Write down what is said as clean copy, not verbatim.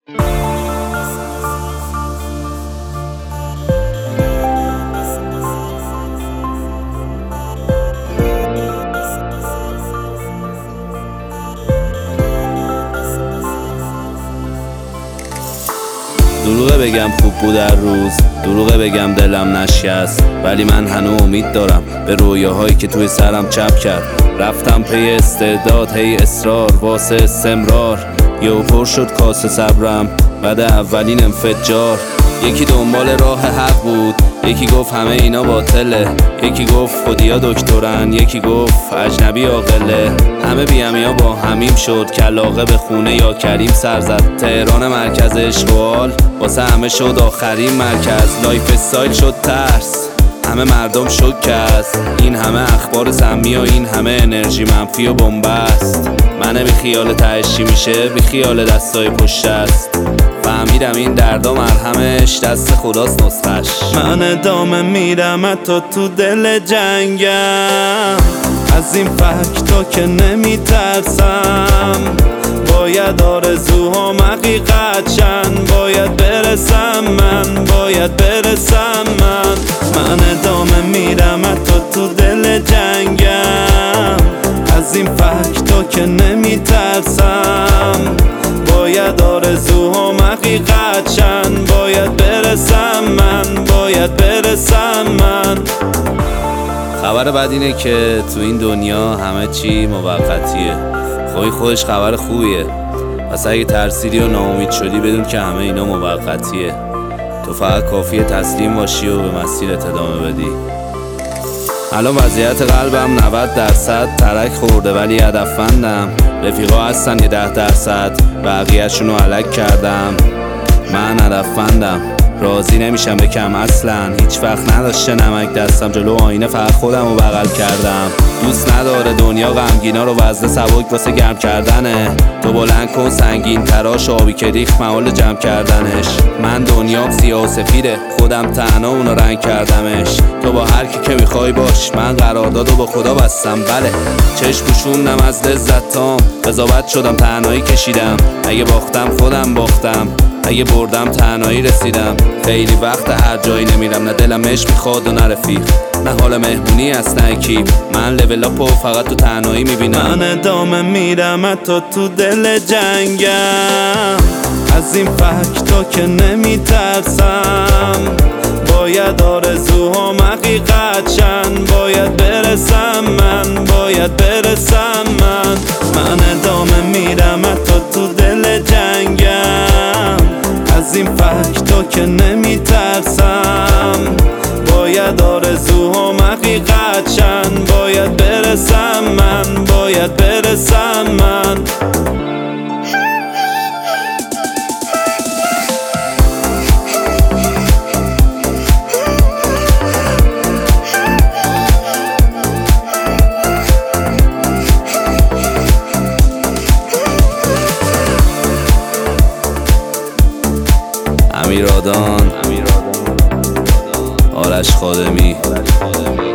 دروغه بگم خوب بود در روز، دروغه بگم دلم نشکست، ولی من هنوز امید دارم به رویاهایی که توی سرم چپ کرد. رفتم پی استعداد، هی اصرار واسه استمرار، یهو پر شد کاسه صبرم بعد اولین انفجار. یکی دنبال راه حق بود، یکی گفت همه اینا باطله، یکی گفت خودیا دکترن، یکی گفت اجنبی عاقله. همه بی‌همیا با همیم شد، کلاغه به خونه یا کریم سر زد. تهران مرکز اشغال واسه همه شد آخرین مرکز. لایف استایل شد ترس، همه مردم شکست. این همه اخبار سمی و این همه انرژی منفی و بنبست. منه بی خیال تهش چی میشه، بی خیال دستای پشت است. فهمیدم این دردا مرهمش دست خداست نسخش. من ادامه میرم حتی تو دل جنگم، از این فکتا که نمیترسم. باید آرزوهام حقیقت شن، باید برسم من، باید برسم من ادامه میرم حتی تو دل جنگم، از این فکتا که نمیترسم. باید آرزوهام حقیقت شن، باید برسم من، باید برسم من. خبر بد اینه که تو این دنیا همه چی موقتیه. خودش خبر خوبیه، پس اگه ترسیدی و ناامید شدی بدون که همه اینا موقتیه. تو فقط کافیه تسلیم باشی و به مسیرت ادامه بدی. الان وضعیت قلبم 90% ترک خورده ولی هدفمندم. رفیقا هستن یه 10%، بقیه‌شونو علک کردم. من هدفمندم، راضی نمیشم بکم اصلا. هیچ وقت نداشته نمک دستم، جلو آینه فقط خودم رو بغل کردم. دوست نداره دنیا غمگینا رو وزن سبک واسه گرم کردنه. تو بلند کن سنگین تراش، آبی که ریخت محال جمع کردنش. من دنیام سیاه و سفیده، خودم تنها اونو رنگ کردمش. تو با هر کی که میخوای باش، من قراردادو با خدا بستم. بله چشم پوشوندم از لذت تام، قضاوت شدم تنهایی کشیدم. اگه باختم خودم باختم، اگه بردم تنهایی رسیدم. خیلی وقت هر جایی نمیرم، نه دلم عشق میخواد و نه رفیق، نه حال مهمونی است نه اکیپ. من لول اپو فقط تو تنهایی میبینم. من ادامه میرم حتی تو دل جنگم، از این فکتا که نمیترسم. باید آرزوهام حقیقت شن، باید برسم من، باید برسم من ادامه میرم حتی تو دل جنگم، از این فکتا که نمیترسم. باید آرزوهام حقیقت شن، باید برسم من، باید برسم من. امیرادان، آرش خادمی.